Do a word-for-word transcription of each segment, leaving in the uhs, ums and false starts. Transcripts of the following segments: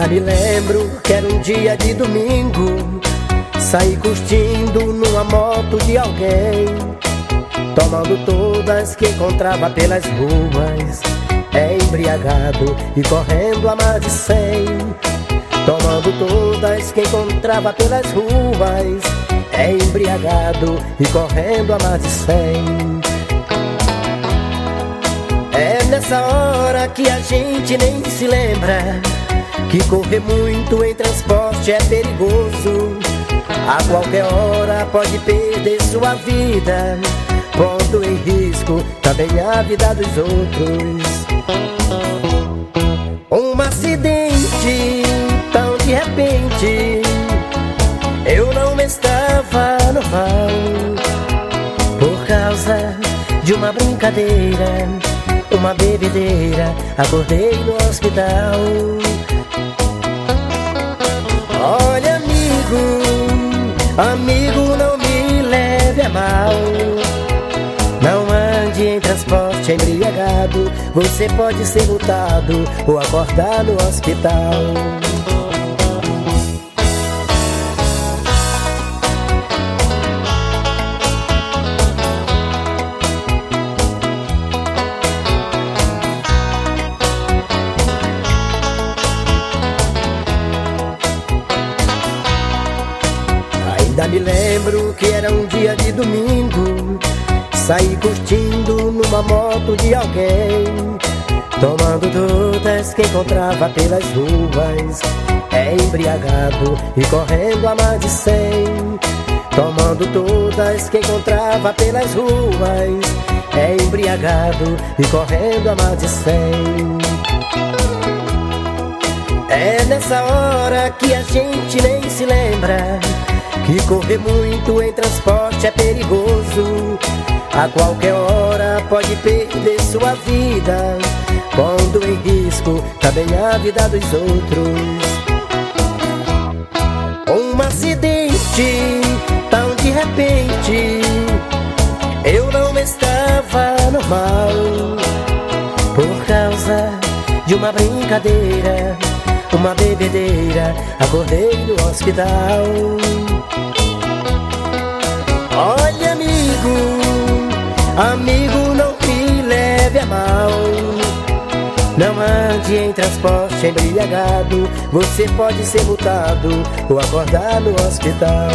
Ainda me lembro que era um dia de domingo, saí curtindo numa moto de alguém, tomando todas que encontrava pelas ruas, embriagado e correndo a mais de cem. Tomando todas que encontrava pelas ruas, embriagado e correndo a mais de cem. É nessa hora que a gente nem se lembra que correr muito em transporte é perigoso. A qualquer hora pode perder sua vida, pondo em risco também a vida dos outros. Um acidente tão de repente, eu não estava normal, por causa de uma brincadeira, uma bebedeira, acordei no hospital. Olha, amigo, amigo, não me leve a mal, não ande em transporte embriagado, você pode ser multado ou acordar no hospital. Ainda me lembro que era um dia de domingo, saí curtindo numa moto de alguém, tomando todas que encontrava pelas ruas, embriagado e correndo a mais de cem. Tomando todas que encontrava pelas ruas, embriagado e correndo a mais de cem. É nessa hora que a gente nem se lembra que correr muito em transporte é perigoso. A qualquer hora pode perder sua vida, pondo em risco também a vida dos outros. Um acidente tão de repente, eu não estava normal, por causa de uma brincadeira, uma bebedeira, acordei no hospital. Olha, amigo, amigo, não me leve a mal, não ande em transporte embriagado, você pode ser multado ou acordar no hospital.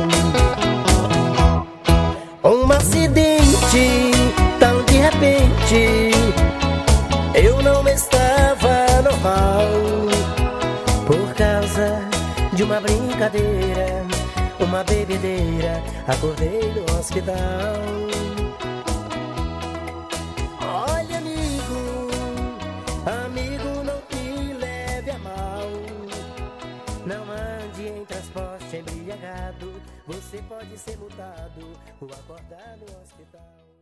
Um acidente tão de repente, eu não estava normal, por causa de uma brincadeira, uma bebedeira, acordei no hospital. Olha, amigo, amigo, não me leve a mal, não ande em transporte embriagado, você pode ser multado ou acordar no hospital.